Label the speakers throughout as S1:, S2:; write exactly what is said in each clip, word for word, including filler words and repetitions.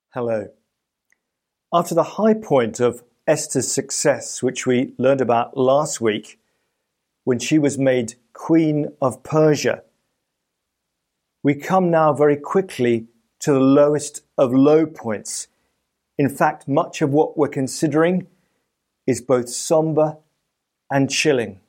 S1: Hello. After the high point of Esther's success, which we learned about last week, when she was made Queen of Persia, we come now very quickly to the lowest of low points. In fact, much of what we're considering is both somber and chilling.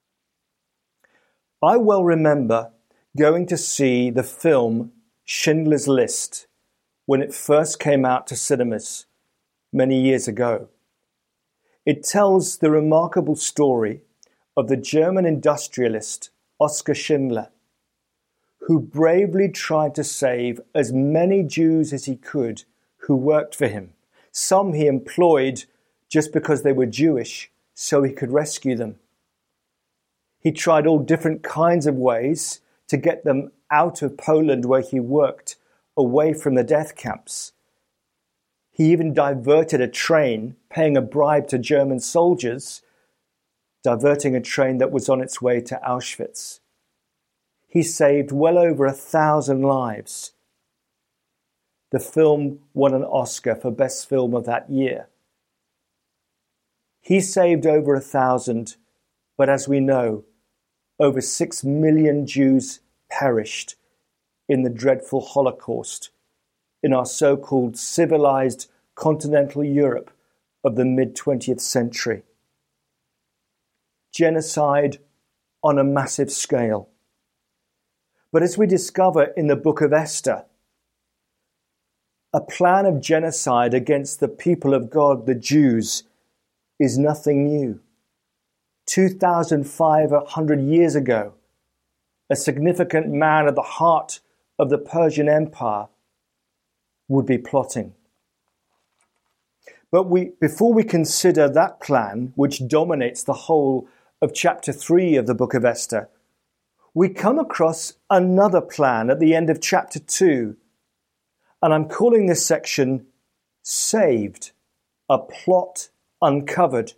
S1: I well remember going to see the film Schindler's List when it first came out to cinemas many years ago. It tells the remarkable story of the German industrialist Oskar Schindler, who bravely tried to save as many Jews as he could who worked for him. Some he employed just because they were Jewish, so he could rescue them. He tried all different kinds of ways to get them out of Poland where he worked, away from the death camps. He even diverted a train, paying a bribe to German soldiers, diverting a train that was on its way to Auschwitz. He saved well over a thousand lives. The film won an Oscar for Best Film of that year. He saved over a thousand, but as we know, over six million Jews perished in the dreadful Holocaust in our so-called civilized continental Europe of the mid-twentieth century. Genocide on a massive scale. But as we discover in the book of Esther, a plan of genocide against the people of God, the Jews, is nothing new. two thousand five hundred years ago, a significant man at the heart of the Persian Empire would be plotting. But we, before we consider that plan, which dominates the whole of chapter three of the book of Esther, we come across another plan at the end of chapter two. And I'm calling this section Saved, a Plot Uncovered.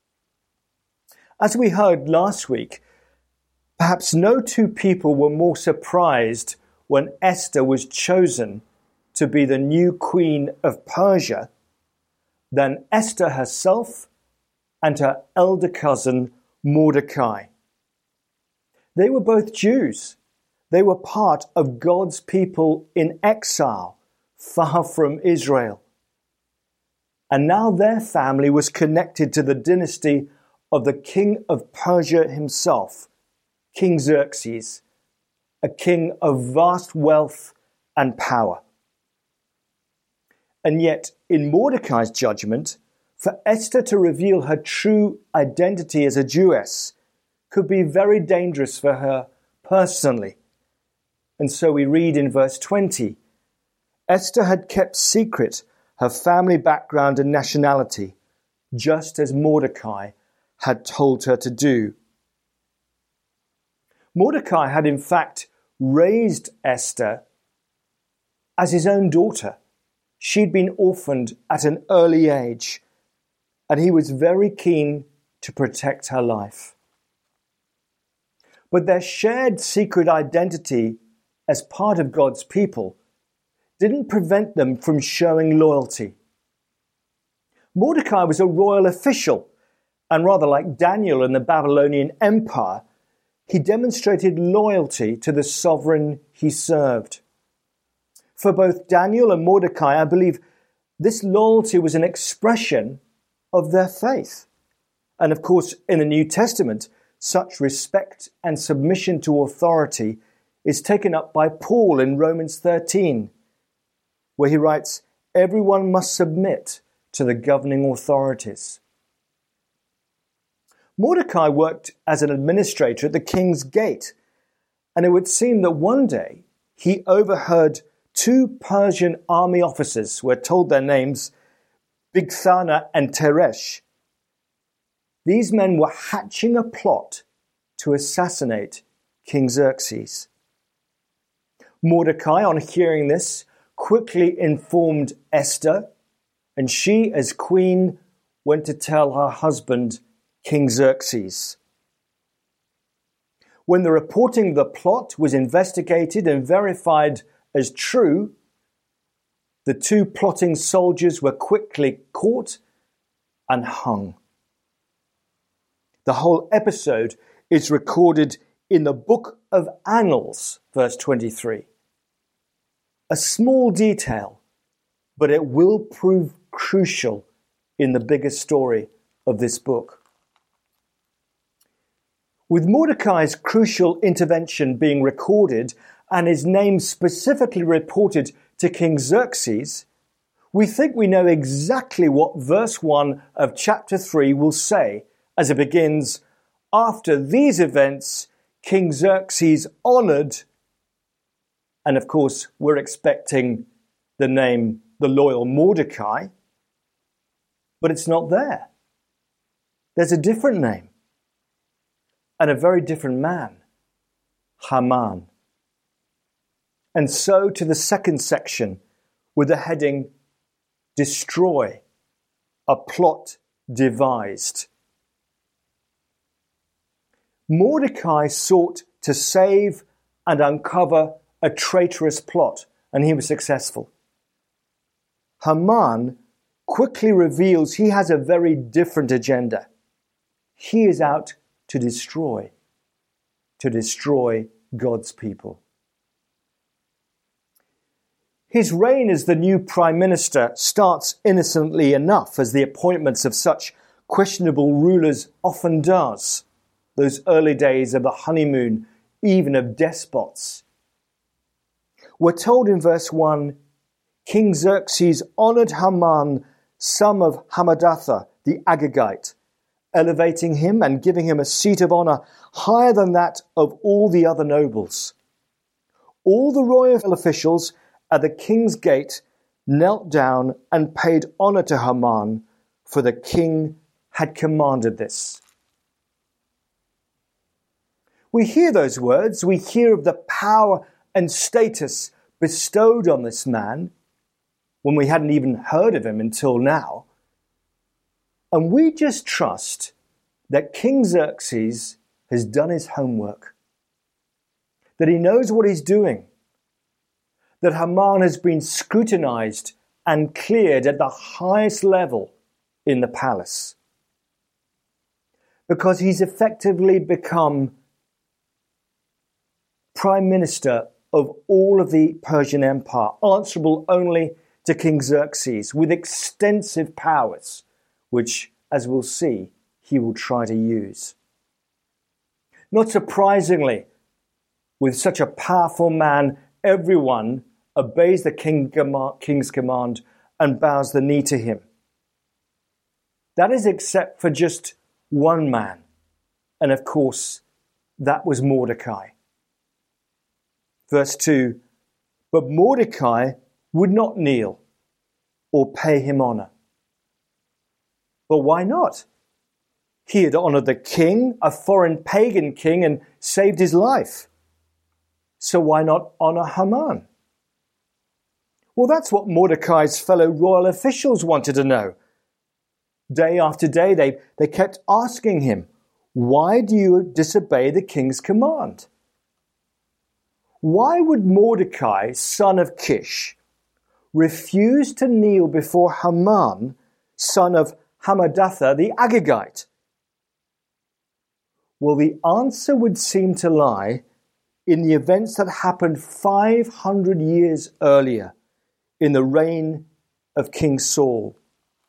S1: As we heard last week, perhaps no two people were more surprised when Esther was chosen to be the new queen of Persia than Esther herself and her elder cousin Mordecai. They were both Jews. They were part of God's people in exile, far from Israel. And now their family was connected to the dynasty of the king of Persia himself, King Xerxes, a king of vast wealth and power. And yet, in Mordecai's judgment, for Esther to reveal her true identity as a Jewess could be very dangerous for her personally. And so we read in verse twenty, Esther had kept secret her family background and nationality, just as Mordecai had told her to do. Mordecai had in fact raised Esther as his own daughter. She'd been orphaned at an early age, and he was very keen to protect her life. But their shared secret identity as part of God's people didn't prevent them from showing loyalty. Mordecai was a royal official, and rather like Daniel in the Babylonian Empire, he demonstrated loyalty to the sovereign he served. For both Daniel and Mordecai, I believe this loyalty was an expression of their faith. And of course, in the New Testament, such respect and submission to authority is taken up by Paul in Romans thirteen, where he writes, everyone must submit to the governing authorities. Mordecai worked as an administrator at the king's gate, and it would seem that one day he overheard two Persian army officers, who were told their names, Bigthana and Teresh. These men were hatching a plot to assassinate King Xerxes. Mordecai, on hearing this, quickly informed Esther, and she, as queen, went to tell her husband, King Xerxes. When the reporting of the plot was investigated and verified as true, The two plotting soldiers were quickly caught and hung. The whole episode is recorded in the Book of Annals, verse twenty-three. A small detail, but it will prove crucial in the bigger story of this book. With Mordecai's crucial intervention being recorded and his name specifically reported to King Xerxes, we think we know exactly what verse one of chapter three will say as it begins, "After these events, King Xerxes honored," and of course we're expecting the name, the loyal Mordecai, but it's not there. There's a different name and a very different man, Haman. And so to the second section with the heading, Destroy, a plot devised. Mordecai sought to save and uncover a traitorous plot, and he was successful. Haman quickly reveals he has a very different agenda. He is out to destroy, to destroy God's people. His reign as the new prime minister starts innocently enough, as the appointments of such questionable rulers often does. Those early days of the honeymoon, even of despots. We're told in verse one, King Xerxes honored Haman, son of Hammedatha, the Agagite, elevating him and giving him a seat of honor higher than that of all the other nobles. All the royal officials at the king's gate knelt down and paid honor to Haman, for the king had commanded this. We hear those words, we hear of the power and status bestowed on this man, when we hadn't even heard of him until now. And we just trust that King Xerxes has done his homework, that he knows what he's doing, that Haman has been scrutinized and cleared at the highest level in the palace. Because he's effectively become prime minister of all of the Persian Empire, answerable only to King Xerxes, with extensive powers, which, as we'll see, he will try to use. Not surprisingly, with such a powerful man, everyone obeys the king, king's command and bows the knee to him. That is except for just one man, and of course, that was Mordecai. Verse two, but Mordecai would not kneel or pay him honor. But why not? He had honored the king, a foreign pagan king, and saved his life. So why not honor Haman? Well, that's what Mordecai's fellow royal officials wanted to know. Day after day, they, they kept asking him, why do you disobey the king's command? Why would Mordecai, son of Kish, refuse to kneel before Haman, son of Hammedatha, the Agagite? Well, the answer would seem to lie in the events that happened five hundred years earlier in the reign of King Saul.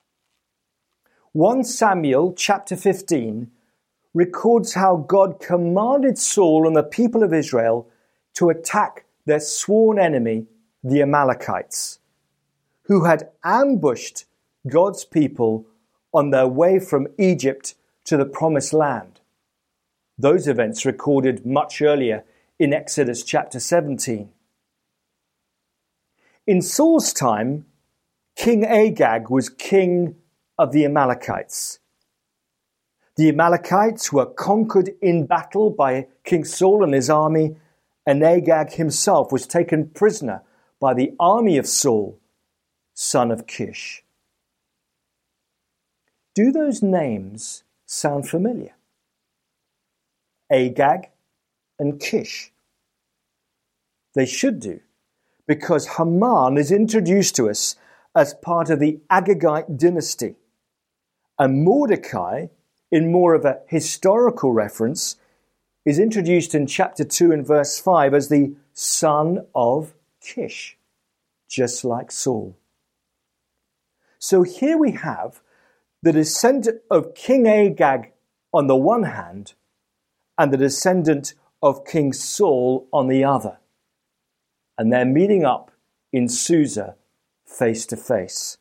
S1: First Samuel chapter fifteen records how God commanded Saul and the people of Israel to attack their sworn enemy, the Amalekites, who had ambushed God's people on their way from Egypt to the Promised Land. Those events recorded much earlier in Exodus chapter seventeen. In Saul's time, King Agag was king of the Amalekites. The Amalekites were conquered in battle by King Saul and his army, and Agag himself was taken prisoner by the army of Saul, son of Kish. Do those names sound familiar? Agag and Kish. They should do, because Haman is introduced to us as part of the Agagite dynasty, and Mordecai, in more of a historical reference, is introduced in chapter two and verse five as the son of Kish, just like Saul. So here we have the descendant of King Agag on the one hand, and the descendant of King Saul on the other. And they're meeting up in Susa face to face.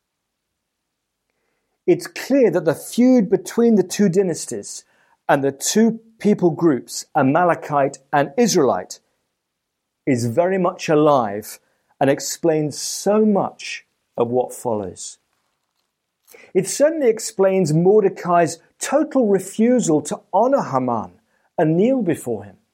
S1: It's clear that the feud between the two dynasties and the two people groups, Amalekite and Israelite, is very much alive and explains so much of what follows. It certainly explains Mordecai's total refusal to honor Haman and kneel before him.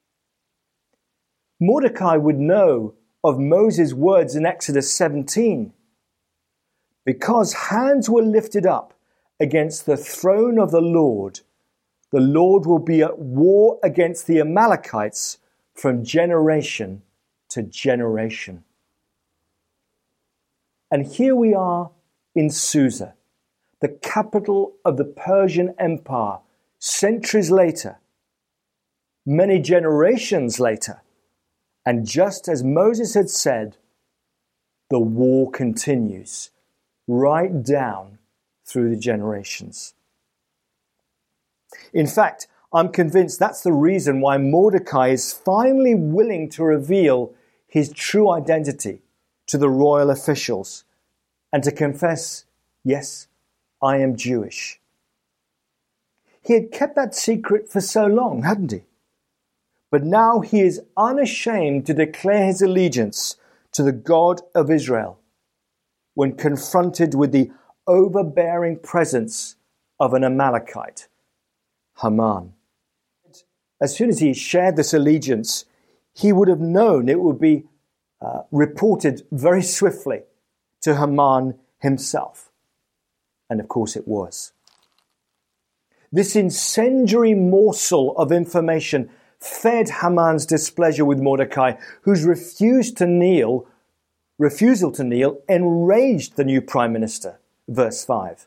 S1: Mordecai would know of Moses' words in Exodus seventeen. Because hands were lifted up against the throne of the Lord, the Lord will be at war against the Amalekites from generation to generation. And here we are in Susa, the capital of the Persian Empire, centuries later, many generations later. And just as Moses had said, the war continues right down through the generations. In fact, I'm convinced that's the reason why Mordecai is finally willing to reveal his true identity to the royal officials and to confess, yes, I am Jewish. He had kept that secret for so long, hadn't he? But now he is unashamed to declare his allegiance to the God of Israel when confronted with the overbearing presence of an Amalekite, Haman. As soon as he shared this allegiance, he would have known it would be uh, reported very swiftly to Haman himself. And of course it was. This incendiary morsel of information fed Haman's displeasure with Mordecai, whose refused to kneel, refusal to kneel enraged the new prime minister. Verse five.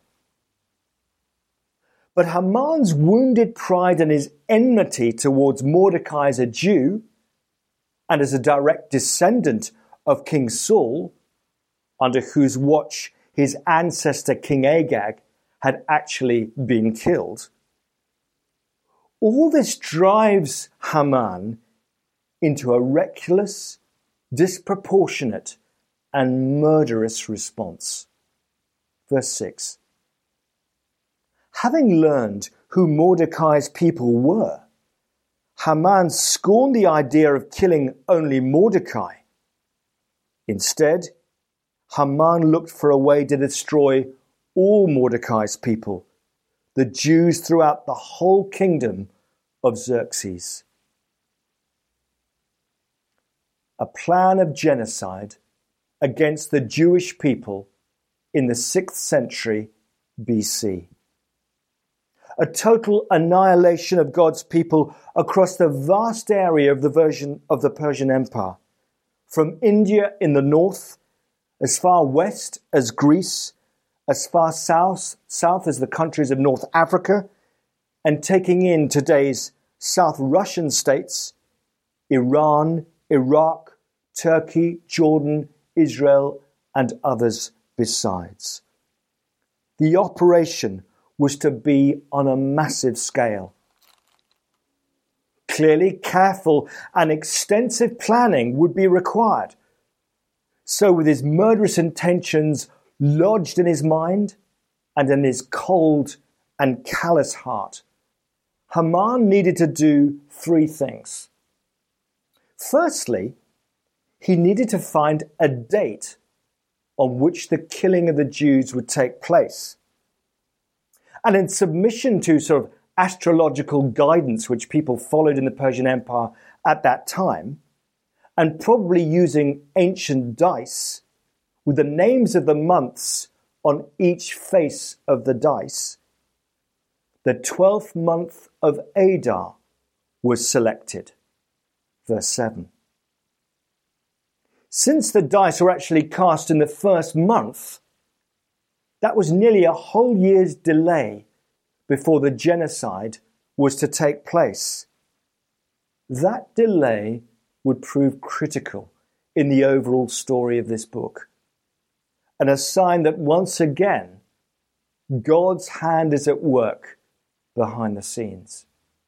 S1: But Haman's wounded pride and his enmity towards Mordecai as a Jew and as a direct descendant of King Saul, under whose watch his ancestor King Agag had actually been killed, all this drives Haman into a reckless, disproportionate, and murderous response. Verse six. Having learned who Mordecai's people were, Haman scorned the idea of killing only Mordecai. Instead, Haman looked for a way to destroy all Mordecai's people, the Jews throughout the whole kingdom of Xerxes. A plan of genocide against the Jewish people in the sixth century B C. A total annihilation of God's people across the vast area of the version of the Persian Empire, from India in the north, as far west as Greece, as far south, south as the countries of North Africa, and taking in today's South Russian states, Iran, Iraq, Turkey, Jordan, Israel, and others besides. The operation was to be on a massive scale. Clearly, careful and extensive planning would be required. So with his murderous intentions lodged in his mind and in his cold and callous heart, Haman needed to do three things. Firstly, he needed to find a date on which the killing of the Jews would take place. And in submission to sort of astrological guidance which people followed in the Persian Empire at that time, and probably using ancient dice with the names of the months on each face of the dice, the twelfth month of Adar was selected. Verse seven. since the dice were actually cast in the first month, that was nearly a whole year's delay before the genocide was to take place. That delay would prove critical in the overall story of this book, and a sign that once again, God's hand is at work behind the scenes.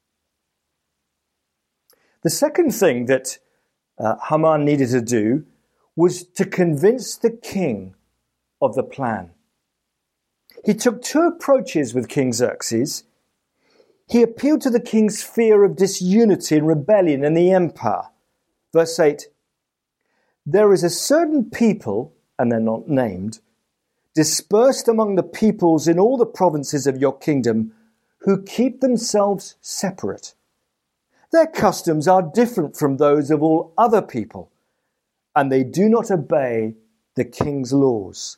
S1: The second thing that uh, Haman needed to do was to convince the king of the plan. He took two approaches with King Xerxes. He appealed to the king's fear of disunity and rebellion in the empire. Verse eight, there is a certain people, and they're not named, dispersed among the peoples in all the provinces of your kingdom, who keep themselves separate. Their customs are different from those of all other people, and they do not obey the king's laws.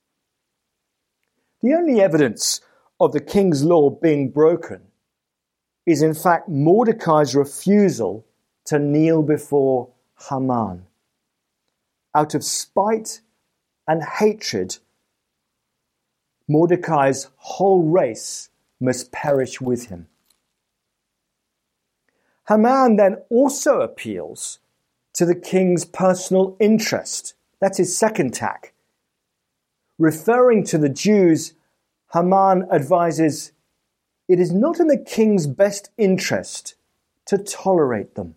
S1: The only evidence of the king's law being broken is in fact Mordecai's refusal to kneel before Haman. Out of spite and hatred, Mordecai's whole race must perish with him. Haman then also appeals to the king's personal interest. That's his second tack. Referring to the Jews, Haman advises, it is not in the king's best interest to tolerate them.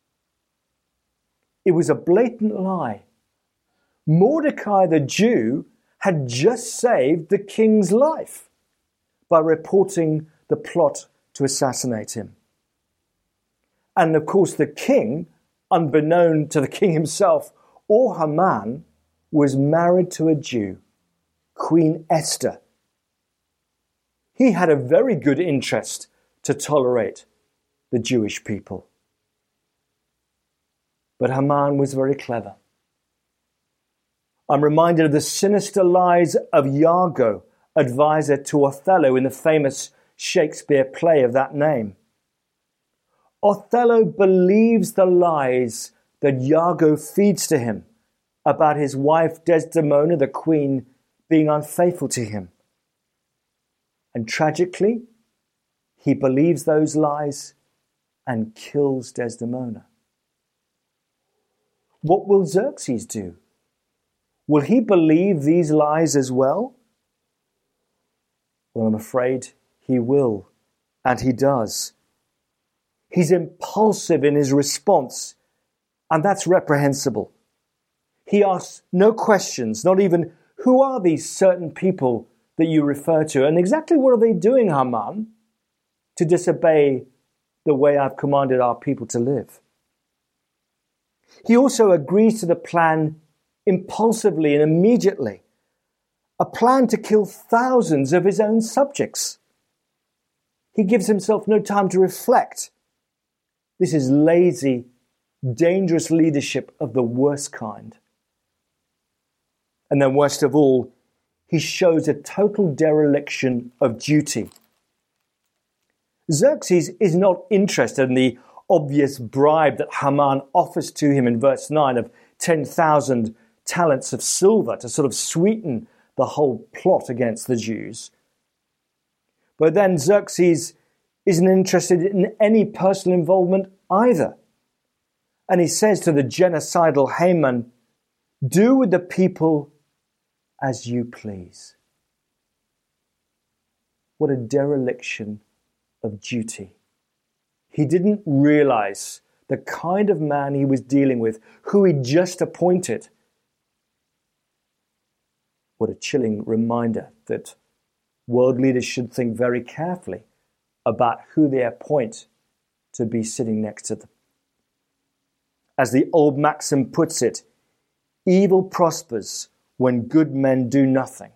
S1: It was a blatant lie. Mordecai the Jew had just saved the king's life by reporting the plot to assassinate him. And of course the king, unbeknown to the king himself or Haman, was married to a Jew, Queen Esther. He had a very good interest to tolerate the Jewish people. But Haman was very clever. I'm reminded of the sinister lies of Iago, advisor to Othello in the famous Shakespeare play of that name. Othello believes the lies that Iago feeds to him about his wife Desdemona, the queen, being unfaithful to him. And tragically, he believes those lies and kills Desdemona. What will Xerxes do? Will he believe these lies as well? Well, I'm afraid he will, and he does. He's impulsive in his response, and that's reprehensible. He asks no questions, not even, who are these certain people that you refer to, and exactly what are they doing, Haman, to disobey the way I've commanded our people to live? He also agrees to the plan impulsively and immediately, a plan to kill thousands of his own subjects. He gives himself no time to reflect. This is lazy, dangerous leadership of the worst kind. And then worst of all, he shows a total dereliction of duty. Xerxes is not interested in the obvious bribe that Haman offers to him in verse nine of ten thousand talents of silver to sort of sweeten the whole plot against the Jews. But then Xerxes isn't interested in any personal involvement either. And he says to the genocidal Haman, do with the people as you please. What a dereliction of duty. He didn't realize the kind of man he was dealing with, who he just appointed. What a chilling reminder that world leaders should think very carefully about who they appoint to be sitting next to them. As the old maxim puts it, evil prospers when good men do nothing.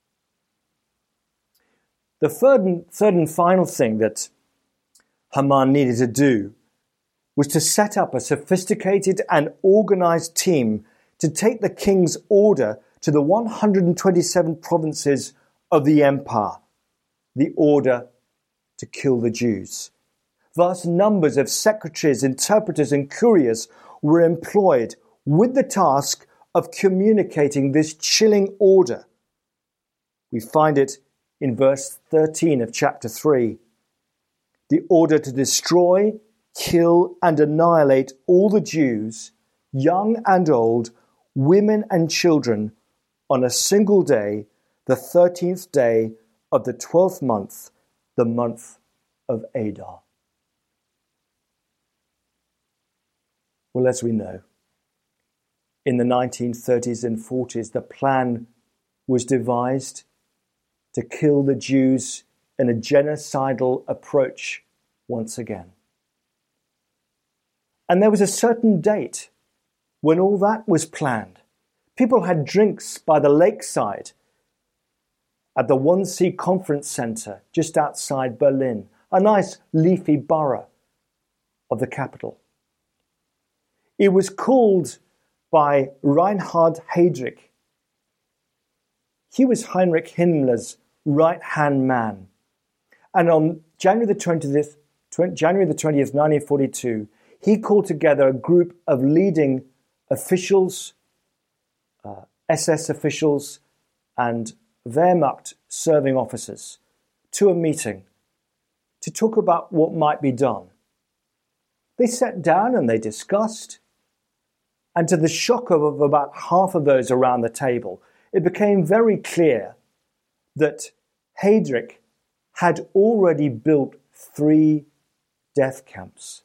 S1: The third and, third and final thing that Haman needed to do was to set up a sophisticated and organized team to take the king's order to the one hundred twenty-seven provinces of the empire, the order to kill the Jews. Vast numbers of secretaries, interpreters, and couriers were employed, with the task of communicating this chilling order. We find it in verse thirteen of chapter three. The order to destroy, kill, and annihilate all the Jews, young and old, women and children, on a single day, the thirteenth day of the twelfth month, the month of Adar. Well, as we know, in the nineteen thirties and forties, the plan was devised to kill the Jews in a genocidal approach once again. And there was a certain date when all that was planned. People had drinks by the lakeside at the Wannsee Conference Center just outside Berlin, a nice leafy borough of the capital. It was called by Reinhard Heydrich. He was Heinrich Himmler's right-hand man. And on January the twentieth, January the twentieth, nineteen forty-two, he called together a group of leading officials, uh, S S officials, and Wehrmacht serving officers to a meeting to talk about what might be done. They sat down and they discussed, and to the shock of about half of those around the table, it became very clear that Heydrich had already built three death camps.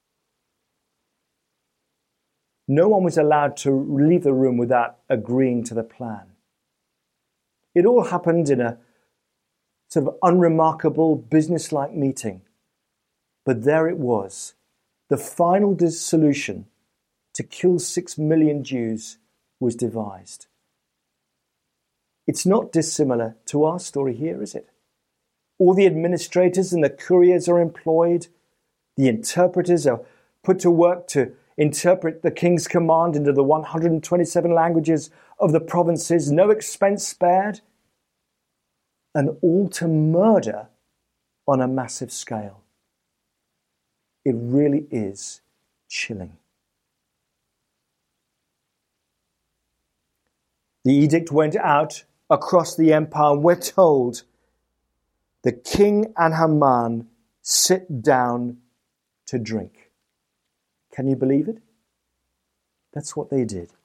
S1: No one was allowed to leave the room without agreeing to the plan. It all happened in a sort of unremarkable, business-like meeting. But there it was, the final solution to kill six million Jews was devised. It's not dissimilar to our story here, is it? All the administrators and the couriers are employed. The interpreters are put to work to interpret the king's command into the one hundred twenty-seven languages of the provinces, no expense spared, and all to murder on a massive scale. It really is chilling. The edict went out across the empire, and we're told the king and Haman sit down to drink. Can you believe it? That's what they did.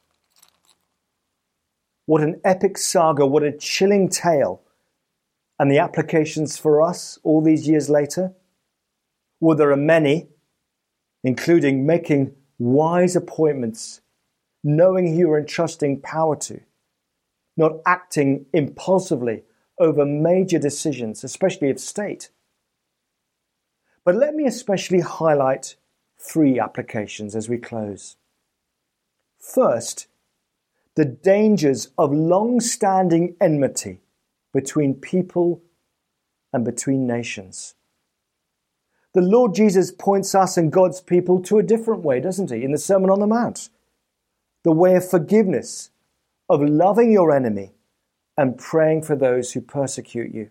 S1: What an epic saga, what a chilling tale. And the applications for us all these years later? Well, there are many, including making wise appointments, knowing who you're entrusting power to, not acting impulsively over major decisions, especially of state. But let me especially highlight three applications as we close. First, the dangers of long-standing enmity between people and between nations. The Lord Jesus points us and God's people to a different way, doesn't he, in the Sermon on the Mount? The way of forgiveness, of loving your enemy and praying for those who persecute you.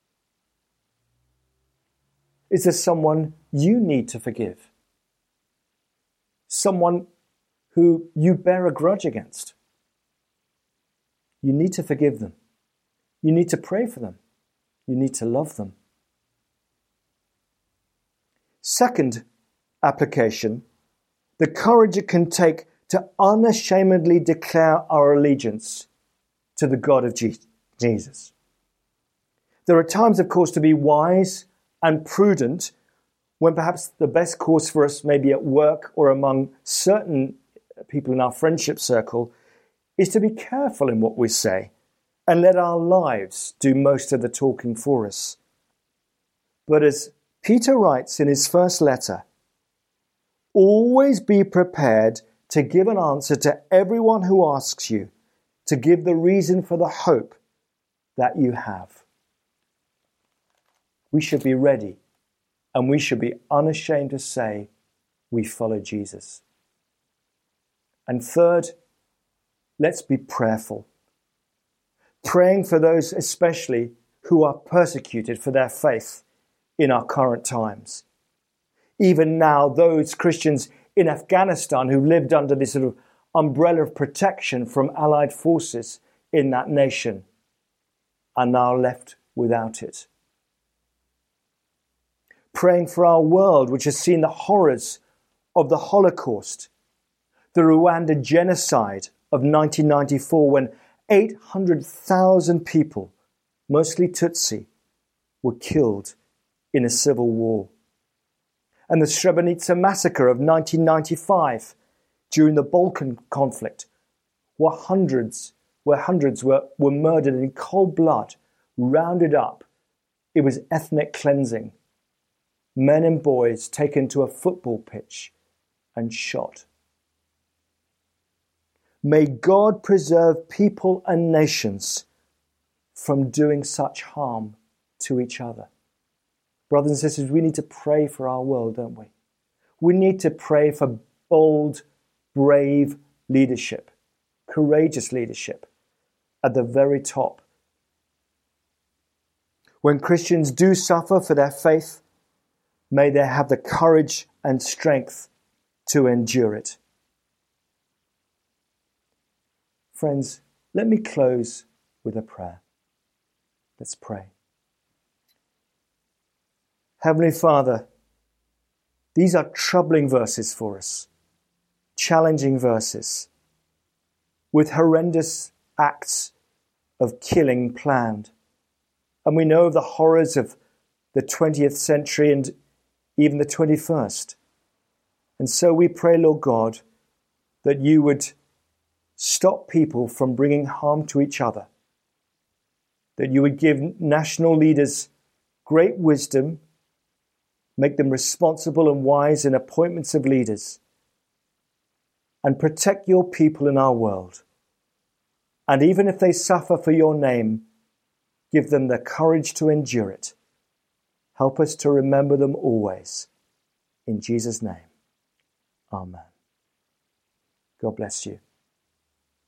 S1: Is there someone you need to forgive? Someone who you bear a grudge against? You need to forgive them. You need to pray for them. You need to love them. Second application, the courage it can take to unashamedly declare our allegiance to the God of Jesus. There are times, of course, to be wise and prudent when perhaps the best course for us, maybe at work or among certain people in our friendship circle, is to be careful in what we say and let our lives do most of the talking for us. But as Peter writes in his first letter, always be prepared to give an answer to everyone who asks you, to give the reason for the hope that you have. We should be ready, and we should be unashamed to say we follow Jesus. And third, let's be prayerful, praying for those especially who are persecuted for their faith in our current times. Even now, those Christians in Afghanistan who lived under this sort of umbrella of protection from Allied forces in that nation, are now left without it. Praying for our world, which has seen the horrors of the Holocaust, the Rwanda genocide of nineteen ninety-four, when eight hundred thousand people, mostly Tutsi, were killed in a civil war. And the Srebrenica massacre of nineteen ninety-five, during the Balkan conflict, where hundreds, where hundreds were, were murdered in cold blood, rounded up. It was ethnic cleansing. Men and boys taken to a football pitch and shot. May God preserve people and nations from doing such harm to each other. Brothers and sisters, we need to pray for our world, don't we? We need to pray for bold, brave leadership, courageous leadership at the very top. When Christians do suffer for their faith, may they have the courage and strength to endure it. Friends, let me close with a prayer. Let's pray. Heavenly Father, these are troubling verses for us, challenging verses, with horrendous acts of killing planned. And we know of the horrors of the twentieth century and even the twenty-first. And so we pray, Lord God, that you would stop people from bringing harm to each other, that you would give national leaders great wisdom, make them responsible and wise in appointments of leaders, and protect your people in our world. And even if they suffer for your name, give them the courage to endure it. Help us to remember them always. In Jesus' name, amen. God bless you.